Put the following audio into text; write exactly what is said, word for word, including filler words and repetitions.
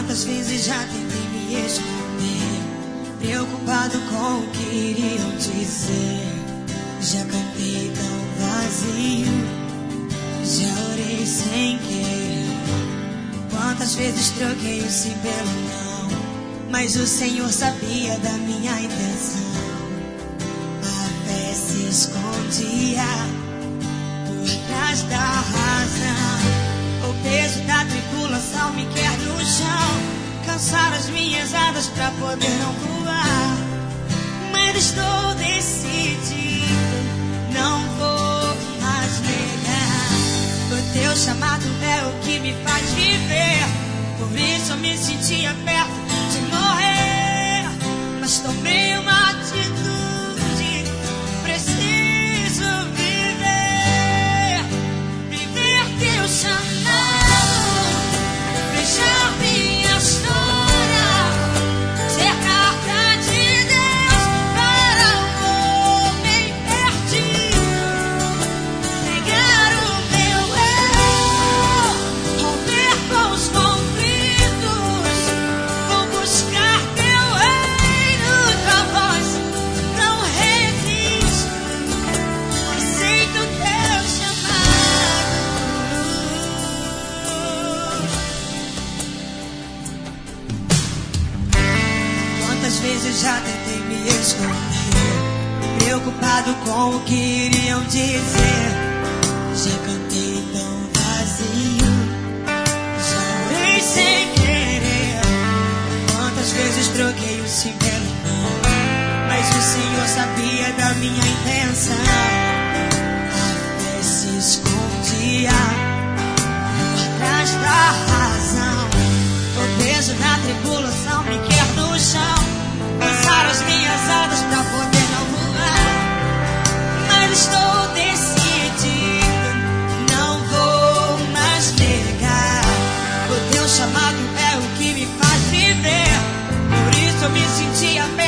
Quantas vezes já tentei me esconder, preocupado com o que iriam dizer. Já cantei tão vazio, já orei sem querer. Quantas vezes troquei o sim pelo não, mas o Senhor sabia da minha intenção. A fé se escondia por trás da razão. O peso da tribulação me quer no chão, cansar as minhas asas pra poder não voar. Mas estou decidido, não vou mais negar. O teu chamado é o que me faz viver, por isso eu me sentia perto de morrer. Mas tomei uma atitude, preciso viver, viver teu chamado, fechar minha história, ser carta de Deus para um homem perdido, negar o meu eu, romper com os conflitos, vou buscar teu reino, tua voz não resisto, aceito teu chamado. Quantas vezes já tentei me esconder, preocupado com o que iriam dizer. Já cantei tão vazio, já orei sem querer. Quantas vezes troquei o sim pelo não, mas o Senhor sabia da minha intenção. A fé se escondia por trás da razão. O peso da tribulação me quer no chão, cansar as minhas asas pra poder não voar. Mas estou decidido, não vou mais negar. O teu chamado é o que me faz viver, por isso eu me sentia